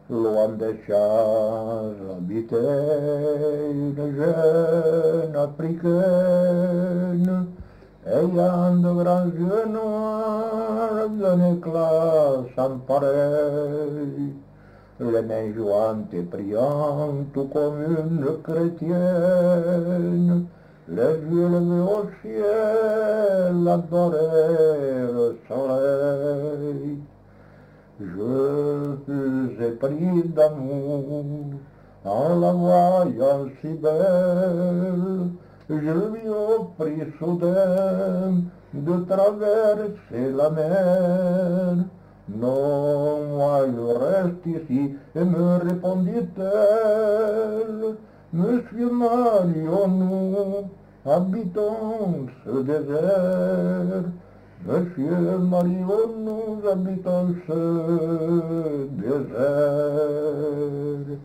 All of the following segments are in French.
loin des champs habitait une jeune africaine, ayant de grands yeux noirs d'un éclat sans pareil, les mains jointes et priantes tout comme une chrétienne, les yeux levés au ciel adoraient le soleil. Je fus épris d'amour en la voyant si belle, je lui offris soudain de traverser la mer. Non, moi je reste ici, et me répondit-elle, Monsieur marions-nous, habitons ce désert. Monsieur marions-nous, habitons ce désert.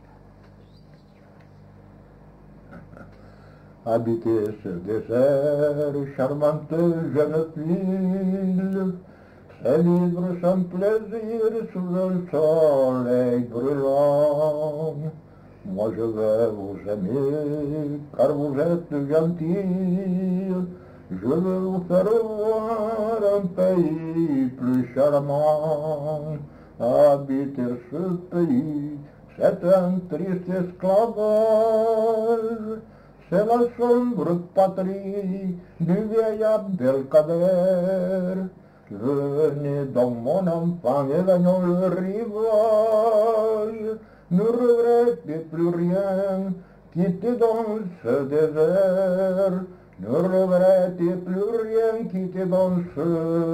Habiter ce désert, charmante jeune fille, c'est vivre sans plaisir sous un soleil brûlant. Moi je vais vous aimer, car vous êtes gentille, je veux vous faire voir un pays plus charmant. Habiter ce pays, c'est un triste esclavage, c'est la sombre patrie du vieil Abdelkader. Venez donc mon enfant, éloignons le rivage, ne regrettez plus rien, quittez donc ce désert, ne regrettez plus rien, quittez donc ce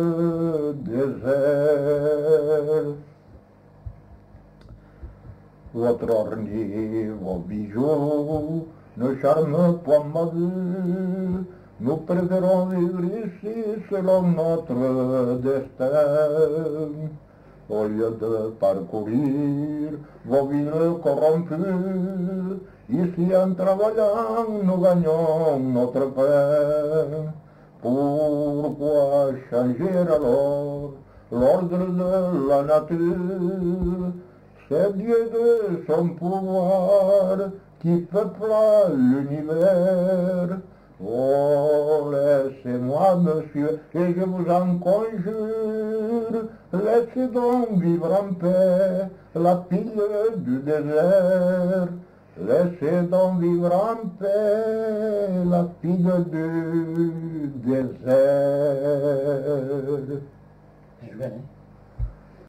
désert. Votre ornie, vos bijoux ne charment point ma vue, nous préférons vivre ici selon notre destin. Au lieu de parcourir vos villes corrompues, ici en travaillant nous gagnons notre pain. Pourquoi changer alors l'ordre de la nature? C'est Dieu de son pouvoir qui peupla l'univers. Oh, laissez-moi, monsieur, et je vous en conjure, laissez donc vivre en paix la fille du désert. Laissez donc vivre en paix la fille du désert.